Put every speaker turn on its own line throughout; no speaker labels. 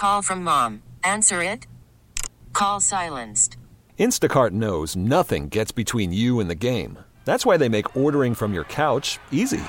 call from mom. Answer it. Call silenced.
Instacart knows nothing gets between you and the game. That's why they make ordering from your couch easy.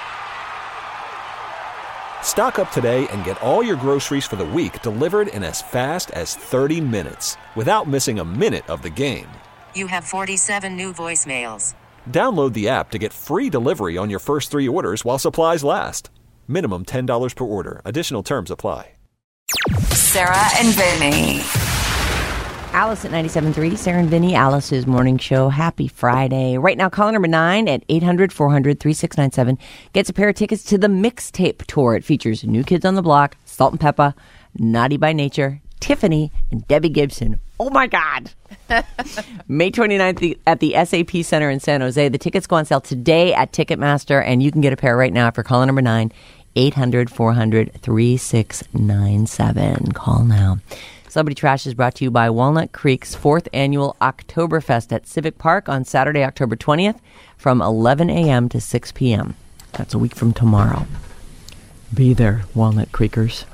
Stock up today and get all your groceries for the week delivered in as fast as 30 minutes without missing a minute of the game.
You have 47 new voicemails.
Download the app to get free delivery on your first 3 orders while supplies last. Minimum $10 per order. Additional terms apply.
Sarah and Vinny.
Alice at 97.3, Sarah and Vinny, Alice's morning show. Happy Friday. Right now, caller number 9 at 800-400-3697 gets a pair of tickets to the Mixtape Tour. It features New Kids on the Block, Salt and Peppa, Naughty by Nature, Tiffany, and Debbie Gibson. Oh, my God. May 29th at the SAP Center in San Jose. The tickets go on sale today at Ticketmaster, and you can get a pair right now for caller number 9, 800-400-3697. Call now. Celebrity Trash is brought to you by Walnut Creek's 4th Annual Oktoberfest at Civic Park on Saturday, October 20th from 11 a.m. to 6 p.m. That's a week from tomorrow. Be there, Walnut Creekers.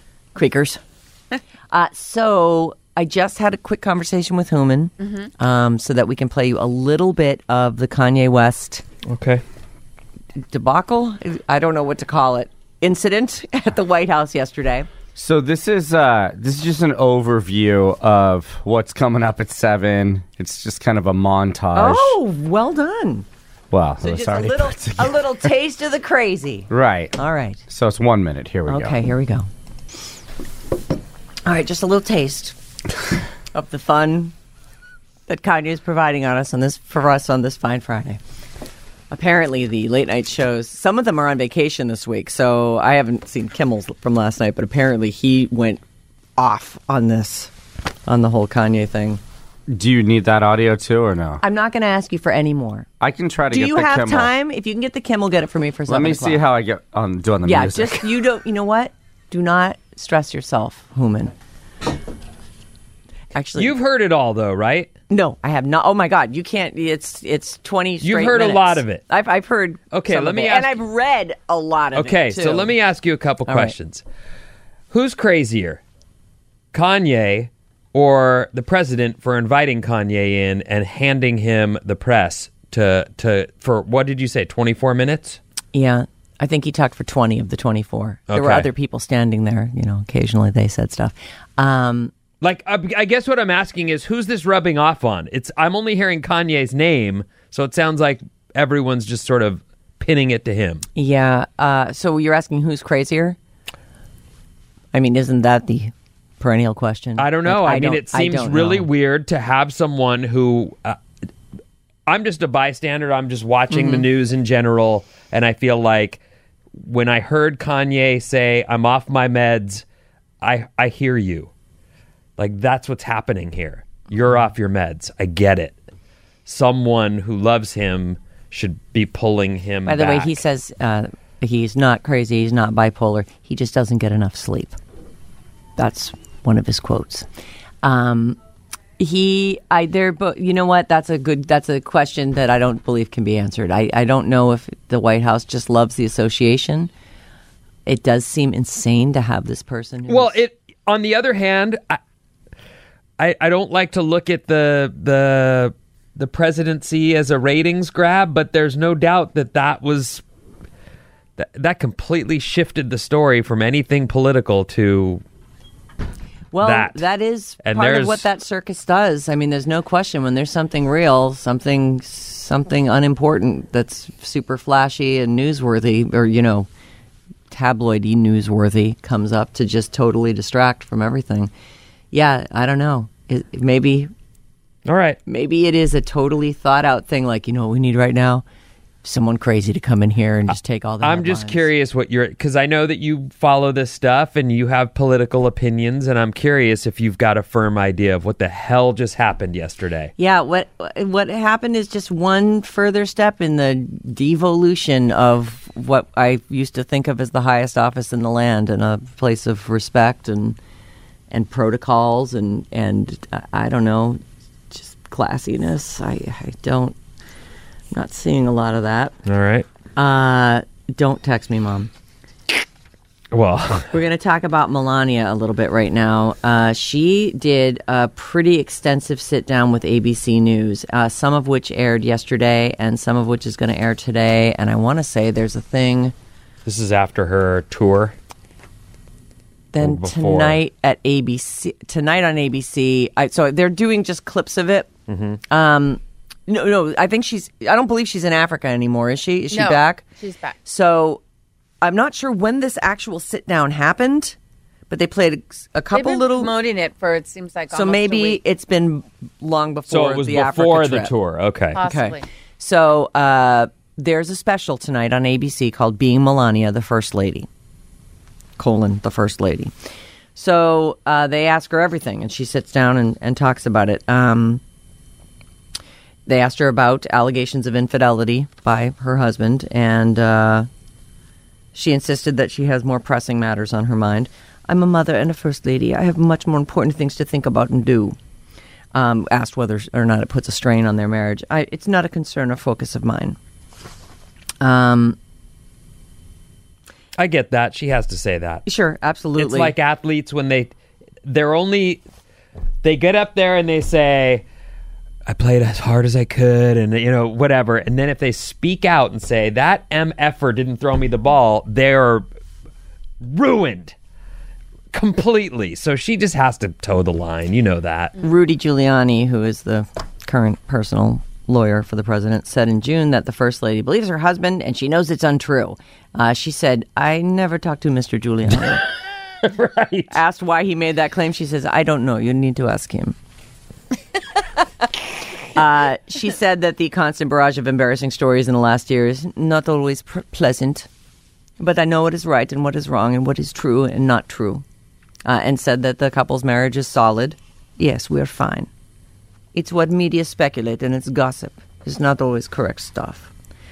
So I just had a quick conversation with Hooman so that we can play you a little bit of the Kanye West debacle. I don't know what to call it. Incident at the White House yesterday.
So this is just an overview of what's coming up at 7. It's just kind of a montage.
Oh, well done.
Well,
So just a little taste of the crazy.
Right.
All right.
So it's 1 minute. Here we go.
Okay, here we go. All right, just a little taste of the fun that Kanye is providing for us on this fine Friday. Apparently, the late night shows, some of them are on vacation this week, so I haven't seen Kimmel's from last night, but apparently he went off on the whole Kanye thing.
Do you need that audio too, or no?
I'm not going to ask you for any more.
I can try to get the Kimmel.
Do you have time? If you can get the Kimmel, get it for me for 7
Let me
o'clock.
see how I do on the music.
Yeah, you know what? Do not stress yourself, Hooman. Actually,
you've heard it all, though, right?
No, I have not. Oh my God, you can't. It's 20 straight
You've heard
minutes.
a lot of it.
I've heard.
Okay, let me
ask. And I've read a lot of it.
Okay,
too.
so let me ask you a couple questions. Right. Who's crazier, Kanye or the president for inviting Kanye in and handing him the press for what did you say? 24 minutes?
Yeah. I think he talked for 20 of the 24. There were other people standing there. Occasionally they said stuff.
I guess what I'm asking is, who's this rubbing off on? I'm only hearing Kanye's name, so it sounds like everyone's just sort of pinning it to him.
Yeah. So you're asking who's crazier? I mean, isn't that the perennial question?
I don't know. It seems really weird to have someone who... I'm just a bystander. I'm just watching the news in general, and I feel like when I heard Kanye say, "I'm off my meds," I hear you. Like, that's what's happening here. You're off your meds. I get it. Someone who loves him should be pulling him back.
By the way, he says he's not crazy. He's not bipolar. He just doesn't get enough sleep. That's one of his quotes. You know what? That's a question that I don't believe can be answered. I don't know if the White House just loves the association. It does seem insane to have this person.
On the other hand, I don't like to look at the presidency as a ratings grab, but there's no doubt that completely shifted the story from anything political to
that is part of what that circus does. I mean, there's no question when there's something real, something unimportant that's super flashy and newsworthy, or tabloidy newsworthy comes up to just totally distract from everything. Yeah, I don't know. Maybe.
All right.
Maybe it is a totally thought out thing. Like, what we need right now? Someone crazy to come in here and just take all the
I'm just curious because I know that you follow this stuff and you have political opinions, and I'm curious if you've got a firm idea of what the hell just happened yesterday.
Yeah, what happened is just one further step in the devolution of what I used to think of as the highest office in the land, and a place of respect and protocols and I don't know, just classiness. I'm not seeing a lot of that.
All right.
Don't text me, Mom.
Well,
we're going to talk about Melania a little bit right now. She did a pretty extensive sit-down with ABC News, some of which aired yesterday and some of which is going to air today. And I want to say there's a thing.
This is after her tour.
Then tonight on ABC. So they're doing just clips of it. Mm-hmm. No, I don't believe she's in Africa anymore. Is she? Is she back?
She's back.
So I'm not sure when this actual sit down happened, but they played a couple
They've been promoting it for, it seems like,
so maybe it's been long before.
So it was
the
before
Africa
the
trip.
tour. Okay.
Possibly.
Okay. So there's a special tonight on ABC called "Being Melania, the First Lady:" the First Lady. So they ask her everything, and she sits down and talks about it. They asked her about allegations of infidelity by her husband, and she insisted that she has more pressing matters on her mind. I'm a mother and a first lady. I have much more important things to think about and do. Asked whether or not it puts a strain on their marriage. It's not a concern or focus of mine.
I get that. She has to say that.
Sure, absolutely.
It's like athletes when they get up there and they say, I played as hard as I could and, whatever. And then if they speak out and say, that MFer didn't throw me the ball, they're ruined completely. So she just has to toe the line. You know that.
Rudy Giuliani, who is the current personal lawyer for the president, said in June that the First Lady believes her husband and she knows it's untrue. She said, I never talked to Mr. Giuliani.
Right.
Asked why he made that claim, she says, I don't know. You need to ask him. She said that the constant barrage of embarrassing stories in the last year is not always pleasant, but I know what is right and what is wrong and what is true and not true, and said that the couple's marriage is solid. Yes, we're fine. It's what media speculate and it's gossip. It's not always correct stuff.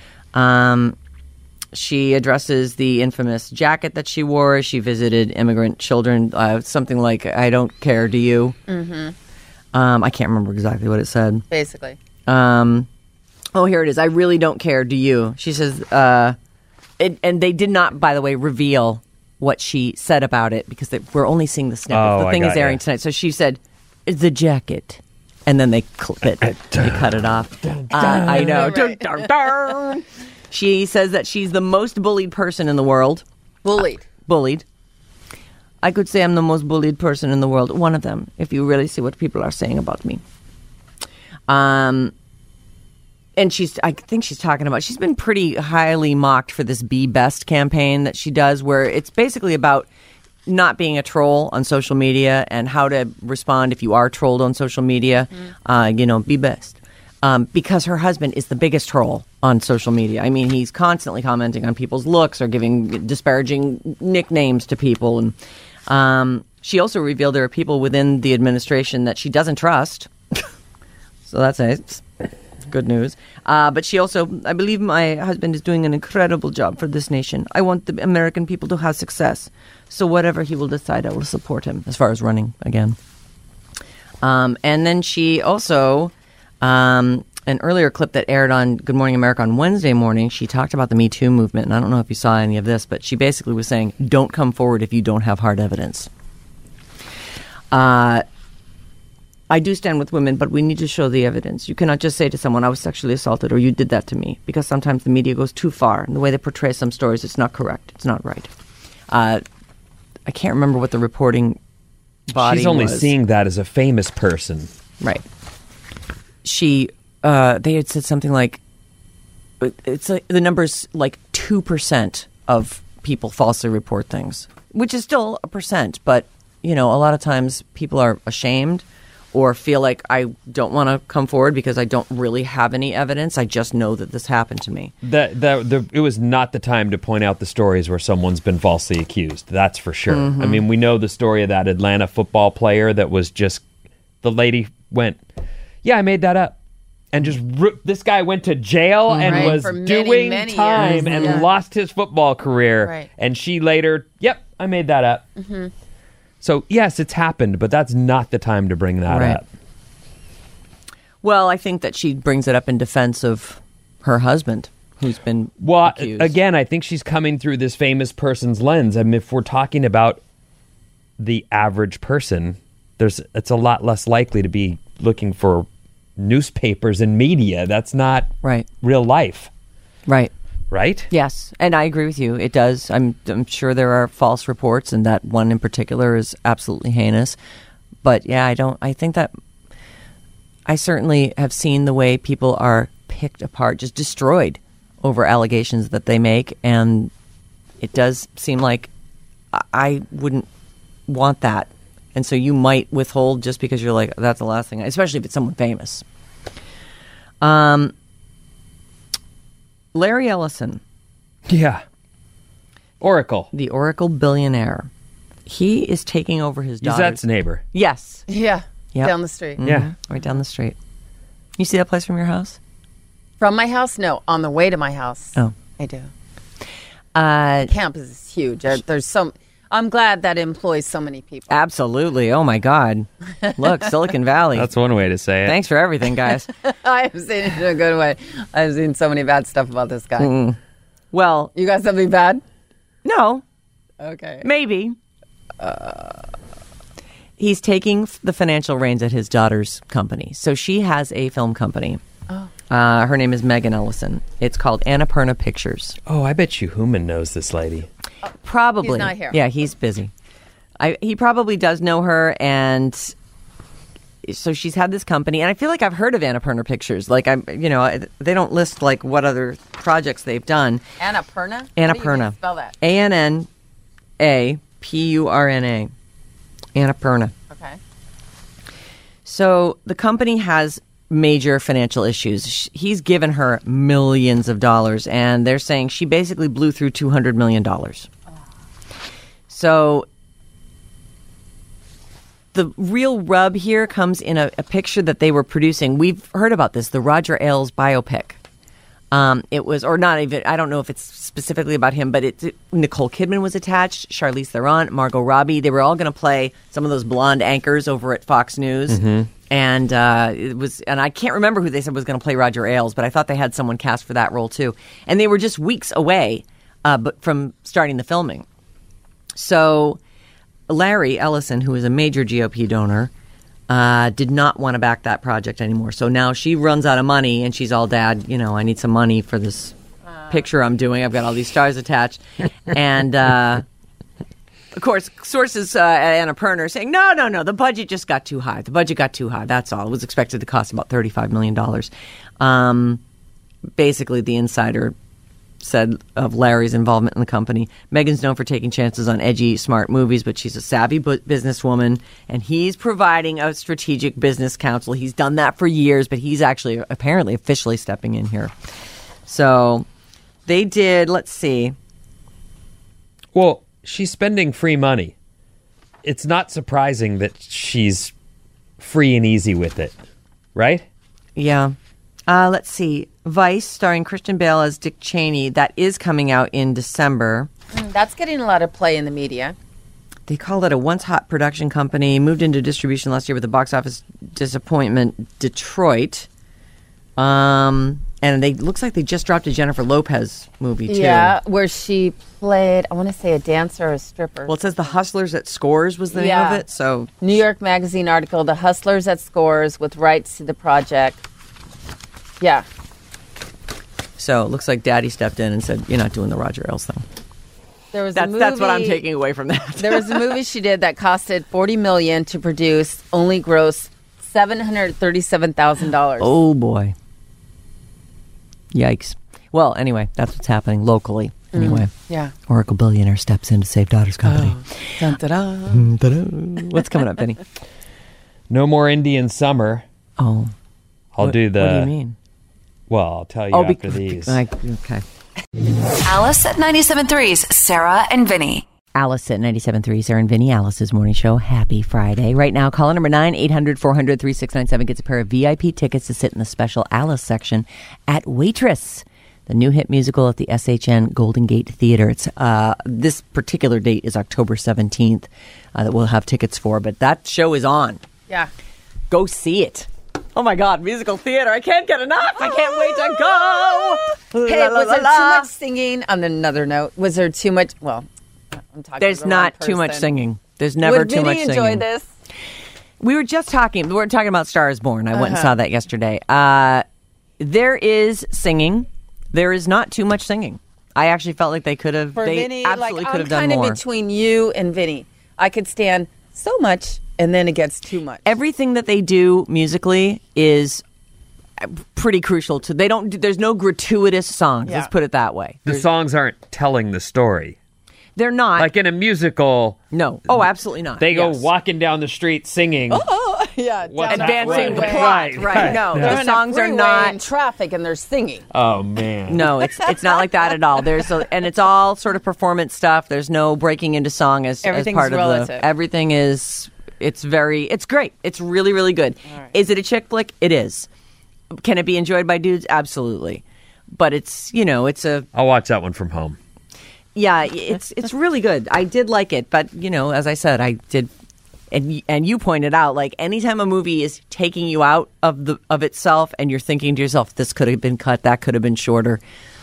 She addresses the infamous jacket that she wore. She visited immigrant children, something like, I don't care, do you? Mm-hmm. I can't remember exactly what it said.
Basically.
Here it is. I really don't care, do you? She says, and they did not, by the way, reveal what she said about it because we're only seeing the snippets. The thing is airing tonight. So she said, it's the jacket. And then they clip it. They cut it off. I know.
Right.
She says that she's the most bullied person in the world. Bullied. I could say I'm the most bullied person in the world. One of them, if you really see what people are saying about me. And I think she's talking about, she's been pretty highly mocked for this Be Best campaign that she does, where it's basically about not being a troll on social media and how to respond if you are trolled on social media. Be best. Because her husband is the biggest troll on social media. I mean, he's constantly commenting on people's looks or giving disparaging nicknames to people. And she also revealed there are people within the administration that she doesn't trust. So that's nice. Good news. But she also, I believe my husband is doing an incredible job for this nation. I want the American people to have success. So whatever he will decide, I will support him as far as running again. And then she also, an earlier clip that aired on Good Morning America on Wednesday morning, she talked about the Me Too movement. And I don't know if you saw any of this, but she basically was saying, don't come forward if you don't have hard evidence. I do stand with women, but we need to show the evidence. You cannot just say to someone, I was sexually assaulted or you did that to me, because sometimes the media goes too far. And the way they portray some stories, it's not correct. It's not right. I can't remember what the reporting body was.
She's only seeing that as a famous person.
Right. They had said something like, it's like the number's like 2% of people falsely report things, which is still a percent. But, a lot of times people are ashamed or feel like I don't want to come forward because I don't really have any evidence. I just know that this happened to me.
It was not the time to point out the stories where someone's been falsely accused. That's for sure. Mm-hmm. I mean, we know the story of that Atlanta football player that was just, the lady went, yeah, I made that up. And just this guy went to jail and was doing time and lost his football career.
Right.
And she later, yep, I made that up. Mm-hmm. So, yes, it's happened, but that's not the time to bring that up.
Well, I think that she brings it up in defense of her husband, who's been
Well,
accused.
again, I think she's coming through this famous person's lens. I mean, if we're talking about the average person, it's a lot less likely to be looking for newspapers and media. That's not
Right.
real life,
Right.
right?
Yes, and I agree with you. It does. I'm sure there are false reports, and that one in particular is absolutely heinous. But yeah, I think that I certainly have seen the way people are picked apart, just destroyed over allegations that they make, and it does seem like I wouldn't want that. And so you might withhold just because you're like, that's the last thing, especially if it's someone famous. Larry Ellison,
Yeah. Oracle.
the Oracle billionaire, he is taking over his
He's
daughter's...
that's neighbor.
Yes.
Yeah.
Yep.
Down the street.
Yeah.
Right down the street. You see that place from your house?
From my house? No, on the way to my house.
Oh.
I do.
Uh,
Campus is huge. There's so. I'm glad that employs so many people.
absolutely. Oh, my God. Look, Silicon Valley.
That's one way to say it.
Thanks for everything, guys.
I have seen it in a good way. I've seen so many bad stuff about this guy.
Well,
You got something bad?
no,
Okay.
maybe. He's taking the financial reins at his daughter's company. So she has a film company.
Oh.
Her name is Megan Ellison. It's called Annapurna Pictures.
Oh, I bet you Human knows this lady.
Probably.
He's not here.
Yeah, he's busy. He probably does know her, and so she's had this company, and I feel like I've heard of Annapurna Pictures. Like they don't list like what other projects they've done.
Annapurna?
Annapurna.
How do you spell that?
ANNAPURNA. Annapurna.
Okay.
So the company has major financial issues. He's given her millions of dollars, and they're saying she basically blew through $200 million. So the real rub here comes in a picture that they were producing. We've heard about this, the Roger Ailes biopic. It was, or not even, I don't know if it's specifically about him, but Nicole Kidman was attached, Charlize Theron, Margot Robbie. They were all going to play some of those blonde anchors over at Fox News. And it was, and I can't remember who they said was going to play Roger Ailes, but I thought they had someone cast for that role too. And they were just weeks away but from starting the filming. So Larry Ellison, who is a major GOP donor, did not want to back that project anymore. So now she runs out of money, and she's all, Dad, I need some money for this picture I'm doing. I've got all these stars attached. And, of course, sources at Annapurna are saying, no, the budget just got too high. The budget got too high. That's all. It was expected to cost about $35 million. Basically, the insider said of Larry's involvement in the company, Megan's known for taking chances on edgy, smart movies, but she's a savvy businesswoman, and he's providing a strategic business counsel. He's done that for years, but he's actually apparently officially stepping in here. So they did, let's see.
Well, she's spending free money. It's not surprising that she's free and easy with it, right?
Yeah. Let's see. Vice, starring Christian Bale as Dick Cheney, that is coming out in December.
That's getting a lot of play in the media.
They called it a once-hot production company, moved into distribution last year with a box office disappointment, Detroit. And looks like they just dropped a Jennifer Lopez movie, too.
Yeah, where she played, I want to say a dancer or a stripper.
Well, it says The Hustlers at Scores was the name of it, so...
New York Magazine article, The Hustlers at Scores with rights to the project. Yeah.
So it looks like Daddy stepped in and said, you're not doing the Roger Ailes thing.
There was
That's what I'm taking away from that.
There was a movie she did that costed $40 million to produce, only grossed $737,000.
Oh, boy. Yikes. Well, anyway, that's what's happening locally. Anyway.
Yeah.
Oracle billionaire steps in to save daughter's company.
Dun, da, da.
Ta-da. What's coming up, Benny?
No more Indian summer.
Oh.
I'll do the...
What do you mean?
Well, I'll tell you after these.
Okay.
Alice at 97.3's Sarah and Vinny.
Alice at 97.3, Sarah and Vinny, Alice's morning show. Happy Friday. Right now, caller number 9-800-400-3697 gets a pair of VIP tickets to sit in the special Alice section at Waitress, the new hit musical at the SHN Golden Gate Theater. It's this particular date is October 17th that we'll have tickets for, but that show is on.
Yeah.
Go see it. Oh my God, musical theater. I can't get enough. I can't wait to go.
Hey, was there too much singing? On another note, was there too much? Well, I'm talking.
There's
to the
not
wrong
too much
person.
singing. There's never too much
Vinny
singing.
enjoy this?
We were just talking. We were talking about Star is Born. I went and saw that yesterday. There is singing. There is not too much singing. I actually felt like they could have.
For
They
Vinny,
absolutely could have done
I'm kind
more.
of between you and Vinny. I could stand so much, and then it gets too much.
Everything that they do musically is pretty crucial to. They don't. There's no gratuitous songs.
Yeah.
Let's put it that way.
The songs aren't telling the story.
They're not.
Like in a musical,
no. Oh, absolutely not.
they go
Yes.
walking down the street singing.
Yeah,
What's
down
advancing the
freeway.
plot.
Right, right.
No,
They're
the
in
songs
a
are
freeway
not.
in traffic, and they're singing.
Oh man.
No, it's not like that at all. And it's all sort of performance stuff. There's no breaking into song as
Everything's
part of
relative.
the. Everything is. It's great. It's really, really good.
right.
Is it a chick flick? It is. Can it be enjoyed by dudes? Absolutely. But it's
I'll watch that one from home.
yeah, it's really good. I did like it, but as I said, I did. And you pointed out, like, anytime a movie is taking you out of itself and you're thinking to yourself, this could have been cut, that could have been shorter,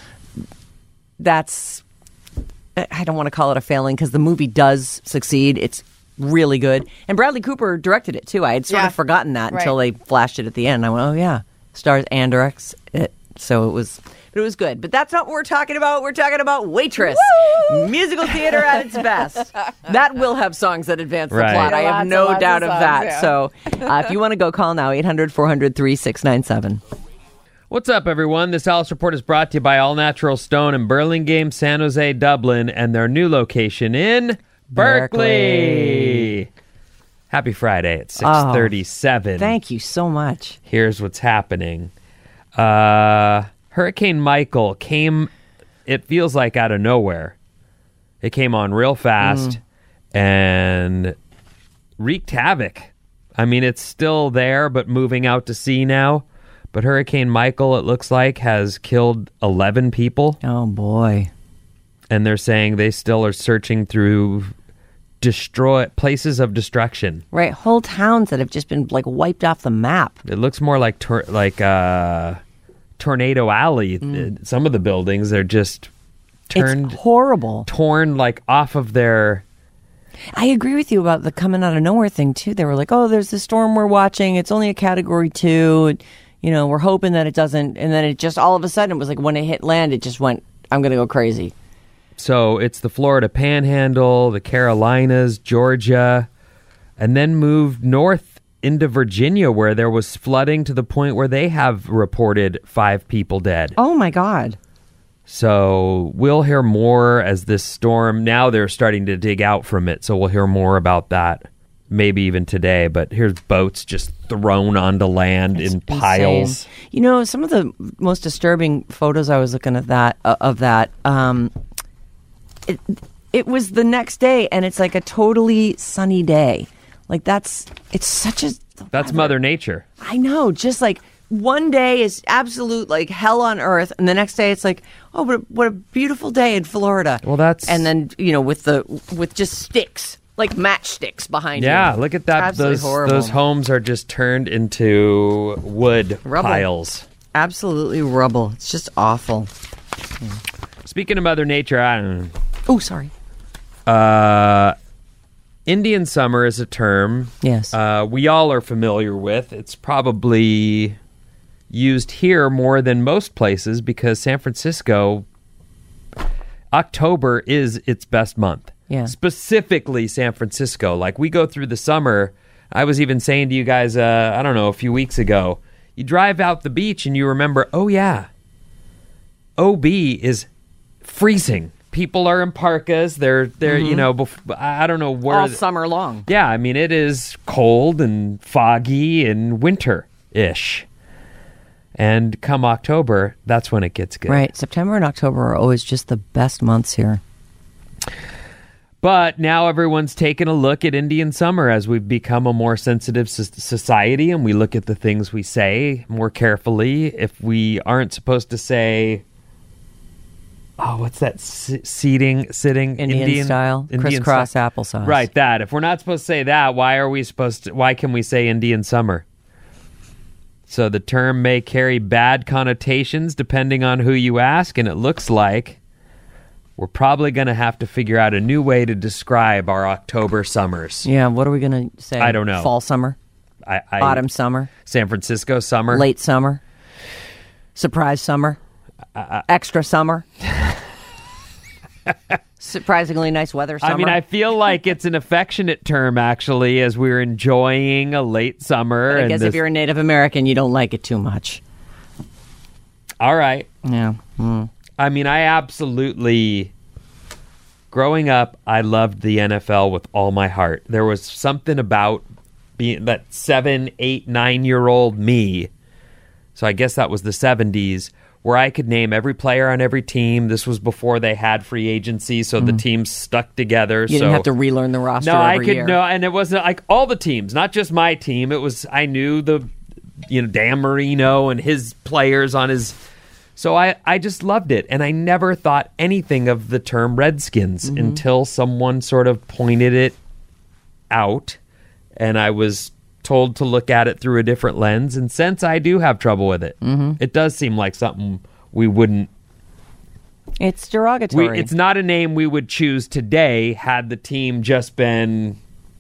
that's, I don't want to call it a failing because the movie does succeed. It's really good. And Bradley Cooper directed it, too. I had sort of forgotten that until they flashed it at the end. I went, oh, yeah. Stars and directs it. So it was good. But that's not what we're talking about. We're talking about Waitress. Woo! Musical theater at its best. That will have songs that advance the
Right.
plot. I have
Lots
no
and
doubt
lots
of
of
that.
songs,
So if you want to go, call now, 800-400-3697.
What's up, everyone? This Alice Report is brought to you by All Natural Stone in Burlingame, San Jose, Dublin, and their new location in Berkeley. Happy Friday at 6:37.
Thank you so much.
Here's what's happening. Hurricane Michael came, it feels like, out of nowhere. It came on real fast and wreaked havoc. I mean, it's still there, but moving out to sea now. But Hurricane Michael, it looks like, has killed 11 people.
Oh, boy.
And they're saying they still are searching through places of destruction.
Right. Whole towns that have just been, like, wiped off the map.
It looks more like Tornado Alley. Some of the buildings are just
It's horrible.
torn like off of their.
I agree with you about the coming out of nowhere thing, too. They were like, oh, there's this storm we're watching. It's only a Category 2. We're hoping that it doesn't. And then it just, all of a sudden, it was like when it hit land, it just went, I'm going to go crazy.
So it's the Florida Panhandle, the Carolinas, Georgia, and then moved north into Virginia, where there was flooding to the point where they have reported 5 people dead.
Oh, my God.
So we'll hear more as this storm, now they're starting to dig out from it. So we'll hear more about that, maybe even today. But here's boats just thrown onto land in piles.
Insane. Some of the most disturbing photos I was looking at it was the next day, and it's like a totally sunny day. Like it's such a...
That's Mother Nature.
I know, just like one day is absolute like hell on earth, and the next day it's like, oh, what a beautiful day in Florida.
Well, that's...
And then, with just sticks, like matchsticks behind you.
Yeah, look at that.
Absolutely horrible.
Those homes are just turned into wood
Rubble.
piles.
Absolutely rubble. It's just awful.
Speaking of Mother Nature, I don't know.
Oh, sorry.
Indian summer is a term
Yes.
we all are familiar with. It's probably used here more than most places because San Francisco, October is its best month.
Yeah.
Specifically San Francisco. Like, we go through the summer. I was even saying to you guys, I don't know, a few weeks ago, you drive out the beach and you remember, oh yeah, OB is freezing. People are in parkas. They're I don't know where.
All summer long.
Yeah, I mean, it is cold and foggy and winter-ish. And come October, that's when it gets good.
Right. September and October are always just the best months here.
But now everyone's taking a look at Indian summer as we've become a more sensitive society, and we look at the things we say more carefully. If we aren't supposed to say... Oh, what's that? Sitting
Indian style, crisscross applesauce.
Right, that. If we're not supposed to say that, why can we say Indian summer? So the term may carry bad connotations depending on who you ask, and it looks like we're probably going to have to figure out a new way to describe our October summers.
Yeah, what are we going to say?
I don't know.
Fall summer? Autumn summer?
San Francisco summer?
Late summer? Surprise summer? Extra summer? Surprisingly nice weather summer?
I mean, I feel like it's an affectionate term, actually, as we're enjoying a late summer.
But I guess if you're a Native American, you don't like it too much.
All right.
Yeah.
I mean, I absolutely... Growing up, I loved the NFL with all my heart. There was something about being that 7, 8, 9-year-old me. So I guess that was the 70s, where I could name every player on every team. This was before they had free agency, so the teams stuck together.
You didn't have to relearn the roster every year.
No, and it wasn't like all the teams, not just my team. It was, I knew Dan Marino and his players on his... So I just loved it, and I never thought anything of the term Redskins until someone sort of pointed it out, and I was told to look at it through a different lens, and since I do have trouble with it, it does seem like something we wouldn't...
It's derogatory.
It's not a name we would choose today had the team just been,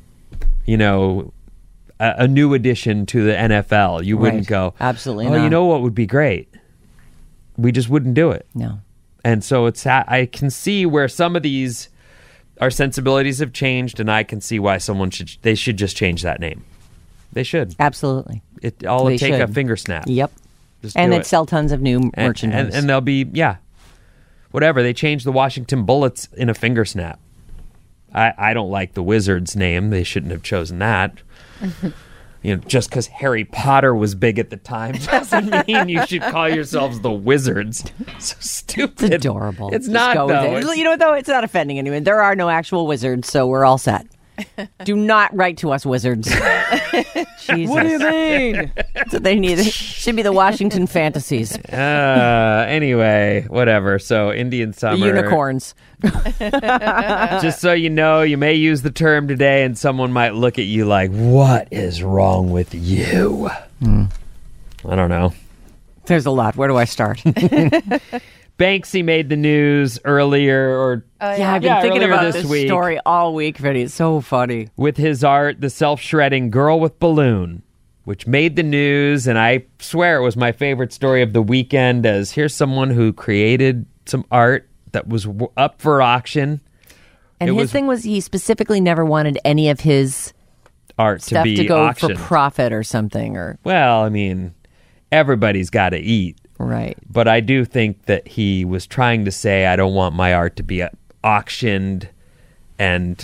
a new addition to the NFL. You wouldn't go,
absolutely
not. You know what would be great? We just wouldn't do it.
No.
And so I can see where some of these, our sensibilities have changed, and I can see why they should just change that name. They should.
Absolutely.
It take a finger snap.
Yep.
And
they'd sell tons of new merchandise.
And they'll be, whatever. They changed the Washington Bullets in a finger snap. I don't like the Wizards name. They shouldn't have chosen that. Just because Harry Potter was big at the time doesn't mean you should call yourselves the Wizards. So stupid.
It's adorable.
It's not, though.
You know what, though? It's not offending anyone. There are no actual wizards, so we're all set. Do not write to us, wizards. Jesus. What do you mean? That's what they need. It should be the Washington Fantasies.
Anyway, whatever. So Indian summer.
The unicorns.
Just so you know, you may use the term today and someone might look at you like, what is wrong with you? I don't know.
There's a lot. Where do I start?
Banksy made the news earlier,
I've been thinking about this
week,
story all week, Vinny. It's so funny.
With his art, The Self-Shredding Girl with Balloon, which made the news, and I swear it was my favorite story of the weekend, as here's someone who created some art that was up for auction.
And his thing was he specifically never wanted any of his
art
stuff
to be
to go
auctioned
for profit or something.
Well, I mean, everybody's got to eat.
Right.
But I do think that he was trying to say, I don't want my art to be auctioned, and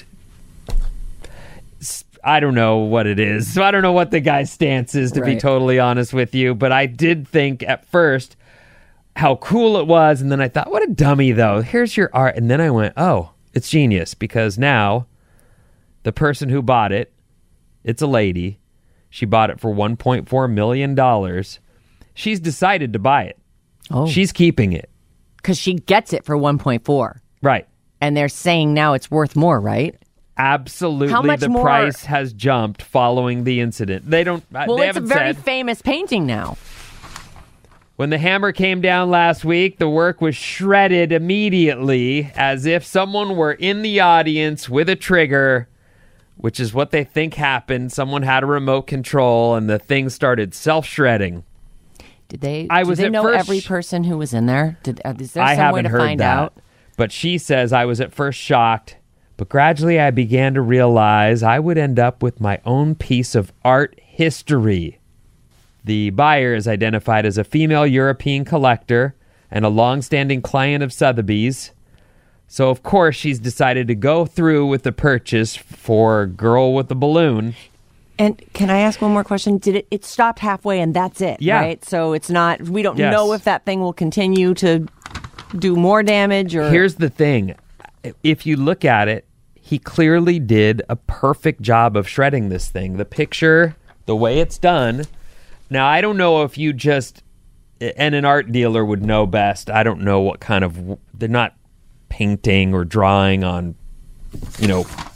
I don't know what it is. So I don't know what the guy's stance is, to be totally honest with you. But I did think at first how cool it was, and then I thought, what a dummy, though. Here's your art. And then I went, oh, it's genius, because now the person who bought it, it's a lady. She bought it for $1.4 million. She's decided to buy it.
Oh.
She's keeping it.
Because she gets it for 1.4.
Right.
And they're saying now it's worth more, right?
Absolutely.
How much
the
more?
Price has jumped following the incident. They don't.
Well,
they
it's a
haven't
very
said.
famous painting now.
When the hammer came down last week, the work was shredded immediately, as if someone were in the audience with a trigger, which is what they think happened. Someone had a remote control, and the thing started self-shredding.
Did they know
first,
every person who was in there? Is there
I
some way
haven't
to
heard
find
that.
out?
But she says, I was at first shocked, but gradually I began to realize I would end up with my own piece of art history. The buyer is identified as a female European collector and a long-standing client of Sotheby's. So, of course, she's decided to go through with the purchase for Girl with the Balloon.
And can I ask one more question? Did it stopped halfway and that's it,
yeah.
Right? So it's not, we don't know if that thing will continue to do more damage or...
Here's the thing. If you look at it, he clearly did a perfect job of shredding this thing. The picture, the way it's done. Now, I don't know if you just... And an art dealer would know best. I don't know what kind of... They're not painting or drawing on,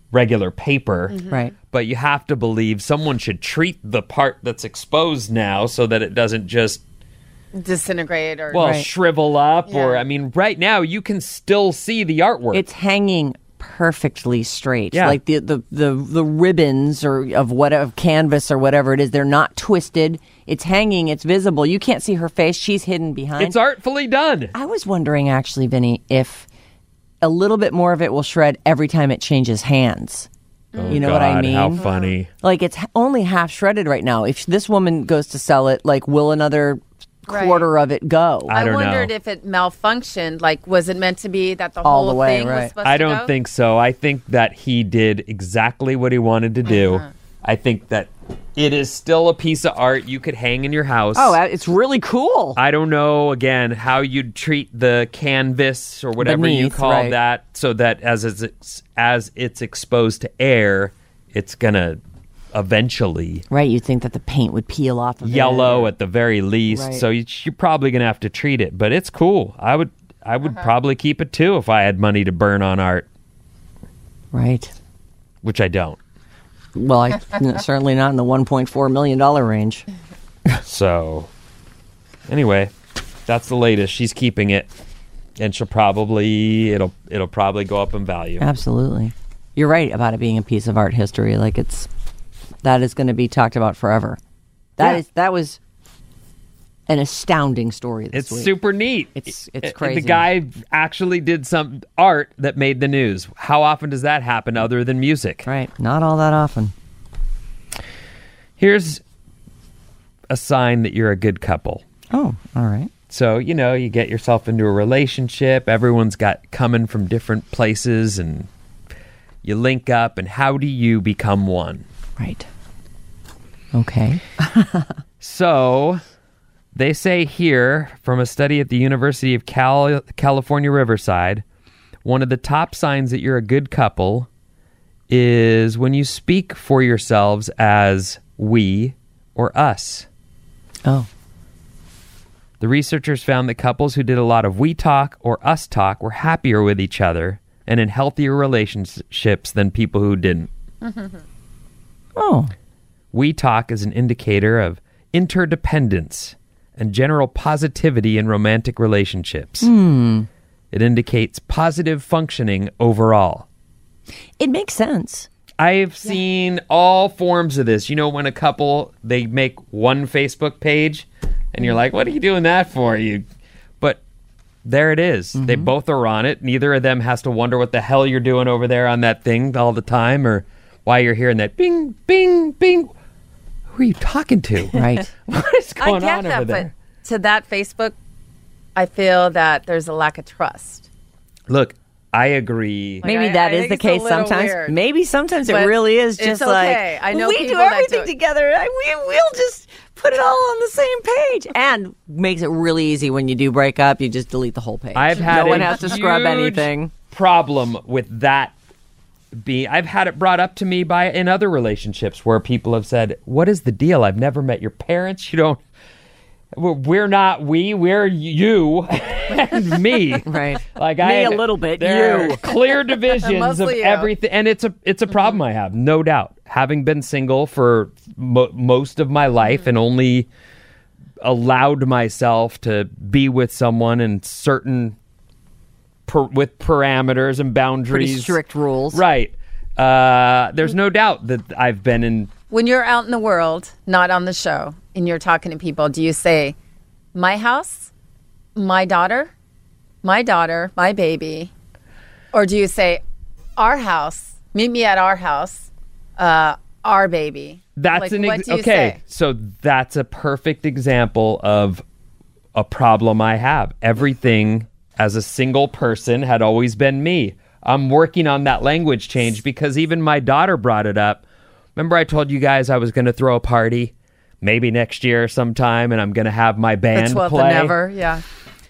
regular paper.
Right.
But you have to believe someone should treat the part that's exposed now so that it doesn't just
disintegrate or
shrivel up. Or I mean, right now you can still see the artwork.
It's hanging perfectly straight.
Yeah.
Like the ribbons or of canvas or whatever it is, they're not twisted. It's hanging, it's visible. You can't see her face. She's hidden behind.
It's artfully done.
I was wondering actually, Vinny, if a little bit more of it will shred every time it changes hands.
Oh,
you know
God,
what I mean?
How funny.
Like it's only half shredded right now. If this woman goes to sell it, like will another quarter of it go?
I don't
wondered
know.
if it malfunctioned. Like, was it meant to be that the
All
whole
the way,
thing
right.
was supposed
I
to
don't
go?
think so. I think that he did exactly what he wanted to do. I think that it is still a piece of art you could hang in your house.
Oh, it's really cool.
I don't know, again, how you'd treat the canvas or whatever you
Beneath,
call
right.
that so that as it's exposed to air, it's going to eventually
Right, you'd think that the paint would peel off of
yellow
it.
at the very least.
Right.
So you're probably going to have to treat it, but it's cool. I would probably keep it too if I had money to burn on art,
Right.
which I don't.
Well, certainly not in the $1.4 million range.
So anyway, that's the latest. She's keeping it, and it'll probably go up in value.
Absolutely. You're right about it being a piece of art history. Like that is going to be talked about forever. That was an astounding story this
It's
week.
super neat.
It's crazy.
The guy actually did some art that made the news. How often does that happen other than music?
Right. Not all that often.
Here's a sign that you're a good couple.
Oh, all right.
So, you get yourself into a relationship. Everyone's coming from different places, and you link up, and how do you become one?
Right. Okay.
So, they say here, from a study at the University of California, Riverside, one of the top signs that you're a good couple is when you speak for yourselves as we or us.
Oh.
The researchers found that couples who did a lot of we talk or us talk were happier with each other and in healthier relationships than people who didn't.
Oh.
We talk is an indicator of interdependence and general positivity in romantic relationships. It indicates positive functioning overall.
It makes sense.
I've seen all forms of this. When a couple, they make one Facebook page, and you're like, what are you doing that for? But there it is. They both are on it. Neither of them has to wonder what the hell you're doing over there on that thing all the time, or why you're hearing that bing, bing, bing. Who are you talking to?
Right.
What is going on over there?
But to that Facebook, I feel that there's a lack of trust.
Look, I agree.
Maybe
I
that is
think
the
it's a
case
little
sometimes.
Weird.
Maybe sometimes it
But
really is
it's
just
okay.
like
I know
we
people
do
that
everything
do it.
together. We'll just put it all on the same page, and makes it really easy when you do break up. You just delete the whole page.
I've had
no one
a
has to scrub
huge
anything.
problem with that. I've had it brought up to me in other relationships where people have said, "What is the deal? I've never met your parents. You don't. We're not we. We're you and me.
Right.
Like
Me a little bit,
There
you.
are clear divisions of
Mostly you.
everything, and it's a problem I have, no doubt. Having been single for most of my life and only allowed myself to be with someone in certain with parameters and boundaries,
Pretty strict rules.
right? There's no doubt that I've been in.
When you're out in the world, not on the show, and you're talking to people, do you say, my house, my daughter, my baby? Or do you say, our house, meet me at our house, our baby?
That's
Like, what do you
okay.
say?
So that's a perfect example of a problem I have. Everything as a single person had always been me. I'm working on that language change because even my daughter brought it up. Remember I told you guys I was going to throw a party maybe next year sometime and I'm going to have my band
The 12th
play.
of never, yeah.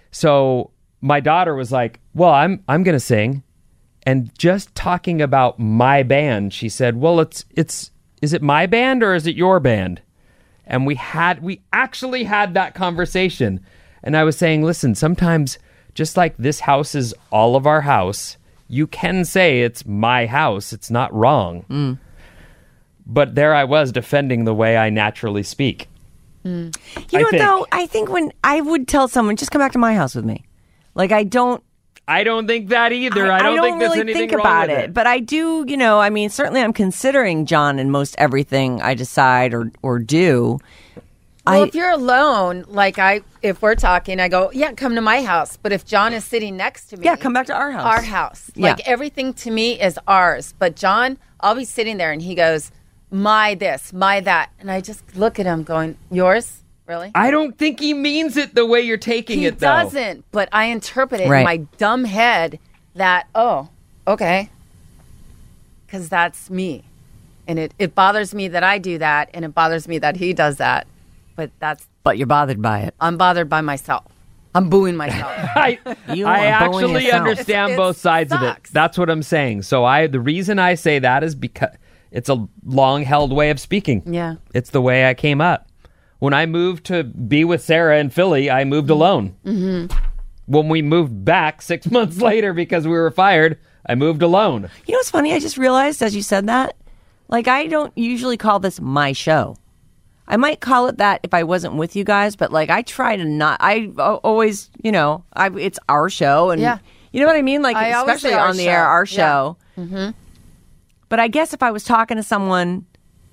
So my daughter was like, well, I'm going to sing. And just talking about my band, she said, well, is it my band or is it your band? And we actually had that conversation. And I was saying, listen, sometimes just like this house is all of our house, you can say it's my house. It's not wrong. But there I was defending the way I naturally speak.
You know what, though? I think when I would tell someone, just come back to my house with me. Like, I don't
think that either. I don't think there's
really
anything
think
wrong
about
with
it. But I do, I mean, certainly I'm considering John in most everything I decide or do.
Well, if you're alone, if we're talking, I go, yeah, come to my house. But if John is sitting next to me.
Yeah, come back to our house.
Our house. Like, everything to me is ours. But John, I'll be sitting there and he goes, my this, my that. And I just look at him going, yours? Really?
I don't think he means it the way you're taking it, though.
He doesn't, but I interpret it in my dumb head that, oh, okay. Because that's me. And it bothers me that I do that, and it bothers me that he does that. But
you're bothered by it.
I'm bothered by myself. I'm booing myself.
I actually understand both sides of it. That's what I'm saying. So the reason I say that is because it's a long-held way of speaking.
Yeah.
It's the way I came up. When I moved to be with Sarah in Philly, I moved alone. Mm-hmm. When we moved back 6 months later because we were fired, I moved alone.
You know what's funny? I just realized as you said that, I don't usually call this my show. I might call it that if I wasn't with you guys, but I try to not. I always, it's our show, and you know what I mean. Especially on the air, our show. Yeah. Mm-hmm. But I guess if I was talking to someone,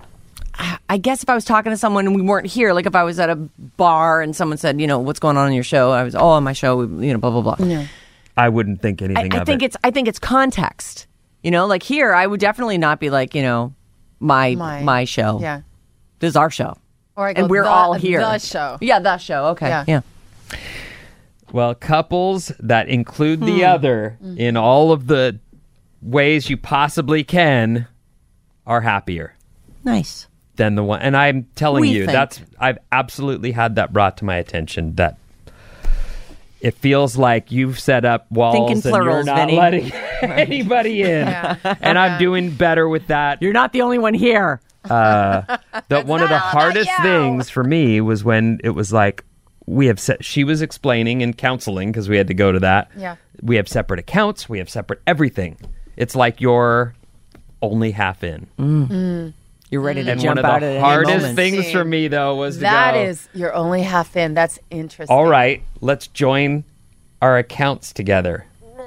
and we weren't here, if I was at a bar and someone said, what's going on your show? I was, on my show, blah blah blah. Yeah.
I wouldn't think anything of it.
I think it's context. Here, I would definitely not be my show.
Yeah,
this is our show.
Or I go,
and we're all here.
The show.
Yeah, the show. Okay. Yeah.
Well, couples that include the other in all of the ways you possibly can are happier.
Nice.
Than the one. And I'm telling you, I've absolutely had that brought to my attention that it feels like you've set up walls and you're not letting anybody in. And I'm doing better with that.
You're not the only one here.
One of the hardest things for me was when it was she was explaining and counseling because we had to go to that.
Yeah.
We have separate accounts. We have separate everything. It's like you're only half in.
You're ready to
and
jump out at any
one of the
moment.
hardest things for me, though, was
that is, you're only half in. That's interesting.
All right, let's join our accounts together.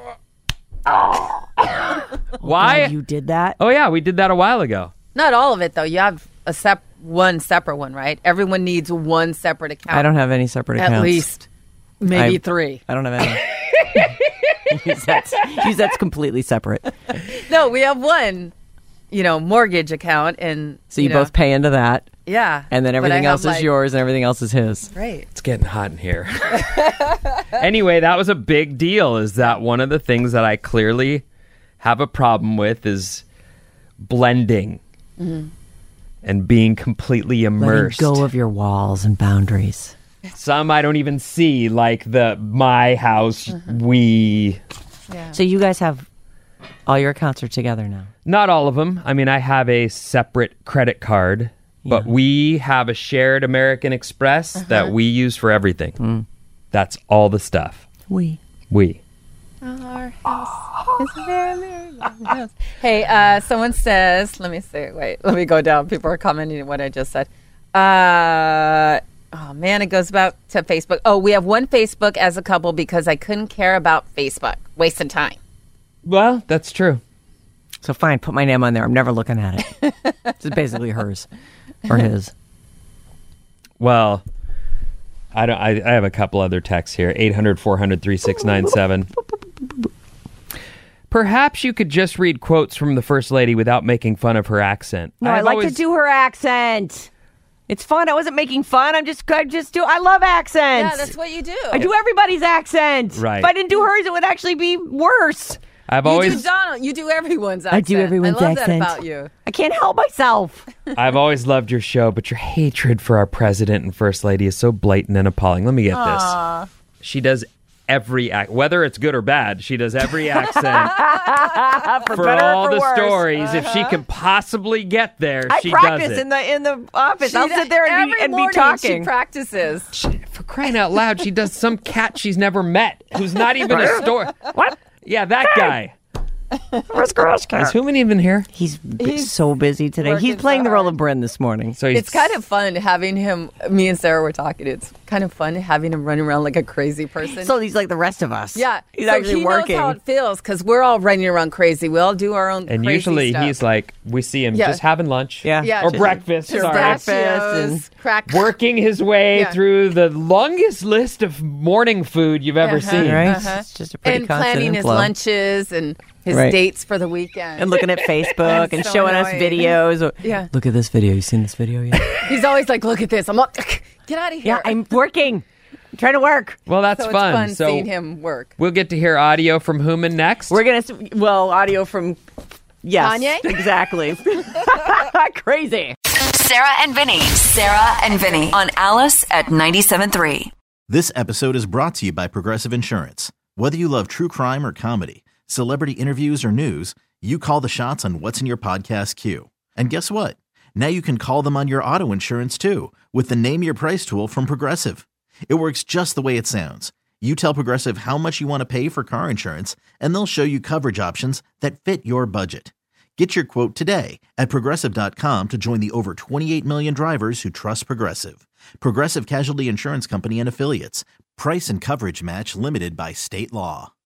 Why?
You did that?
Oh, yeah, we did that a while ago.
Not all of it, though. You have one separate one, right? Everyone needs one separate account.
I don't have any separate accounts.
At least. Maybe 3.
I don't have any. That's completely separate.
No, we have one, mortgage account. And
so you both pay into that.
Yeah.
And then everything else is yours and everything else is his.
Right.
It's getting hot in here. Anyway, that was a big deal, is that one of the things that I clearly have a problem with is blending. Mm-hmm. And being completely immersed.
Letting go of your walls and boundaries.
Some I don't even see, like my house, we.
Yeah.
So you guys have all your accounts are together now?
Not all of them. I mean, I have a separate credit card, but we have a shared American Express that we use for everything. That's all the stuff.
We.
Our house is a very American house. Hey, someone says, let me see. Wait, let me go down. People are commenting on what I just said. Oh, man, it goes back to Facebook. Oh, we have one Facebook as a couple because I couldn't care about Facebook. Wasting time.
Well, that's true.
So fine, put my name on there. I'm never looking at it. It's basically hers or his.
Well, I have a couple other texts here. 800-400-3697. Perhaps you could just read quotes from the First Lady without making fun of her accent.
No, I like to do her accent. It's fun. I wasn't making fun. I love accents.
Yeah, that's what you do.
I do everybody's accent.
Right.
If I didn't do hers, it would actually be worse.
You do Donald. You do everyone's accent.
I do everyone's accent.
I love that about you.
I can't help myself.
I've always loved your show, but your hatred for our president and First Lady is so blatant and appalling. Let me get this. She does every act, whether it's good or bad, she does every accent for all the worse. Stories. If she can possibly get there, she does it. I practice
in the office. I'll sit there and be talking.
She practices.
For crying out loud, she does some cat she's never met who's not even a story.
What?
Yeah, that guy.
Where's Grushka?
Is Hooman even here?
He's so busy today. He's playing the role of Bryn this morning.
So
It's kind of fun having him. Me and Sarah were talking. It's kind of fun having him running around like a crazy person.
So he's like the rest of us.
Yeah,
He's
so
actually
he
working.
knows how it feels because we're all running around crazy. We all do our own
And
crazy
usually
stuff.
he's like, we see him
Yeah.
just having lunch.
Yeah.
Yeah.
Or
Just-
breakfast. Sorry.
pistachios, crack.
Working his way
Yeah.
through the longest list of morning food you've ever
Uh-huh.
seen.
Right? It's just a pretty
And
constant
planning his
inflow.
lunches and his
Right.
dates for the weekend.
And looking at Facebook and
So
showing us
annoying.
videos.
Yeah.
Look at this video. You seen this video yet?
He's always like, "Look at this! I'm up. Get out of here!"
Yeah, I'm working. I'm trying to work.
Well, that's
so
fun.
It's fun
So
seeing him work.
we'll get to hear audio from Hooman next.
We're going to, audio from, yes.
Kanye?
Exactly. Crazy.
Sarah and Vinny. Sarah and Vinny on Alice at 97.3.
This episode is brought to you by Progressive Insurance. Whether you love true crime or comedy, celebrity interviews or news, you call the shots on what's in your podcast queue. And guess what? Now you can call them on your auto insurance too with the Name Your Price tool from Progressive. It works just the way it sounds. You tell Progressive how much you want to pay for car insurance, and they'll show you coverage options that fit your budget. Get your quote today at Progressive.com to join the over 28 million drivers who trust Progressive. Progressive Casualty Insurance Company and Affiliates. Price and coverage match limited by state law.